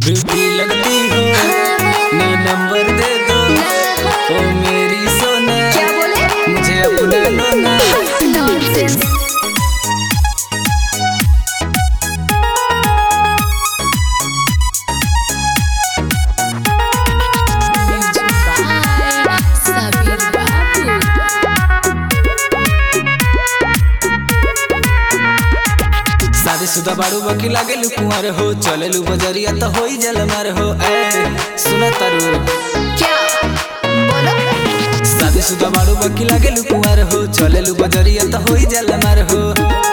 Beauty लगती हो ना नंबर दे दो ओ मेरी सोना। क्या बोले? मुझे अपना लो ना। नॉनसेंस। शादीशुदा बाड़ू बाकी लागेलू कुंवर हो, चलेलू बजरिया तो होई जलमार हो। ए सुना तारू क्या बोलो? शादीशुदा बाड़ू बाकी लागेलू कुंवर हो, चलेलू बजरिया तो होई जलमार हो।